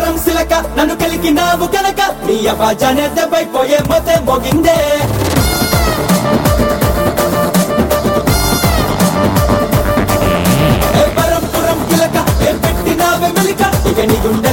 పరం సిలక నన్ను కలికినావు కనుక నీ అవాజానే దెబ్బైపోయే మొతే మోగిందే పరం పురం కిలక పెట్టినావే మెలిక ఇక నీ గుండె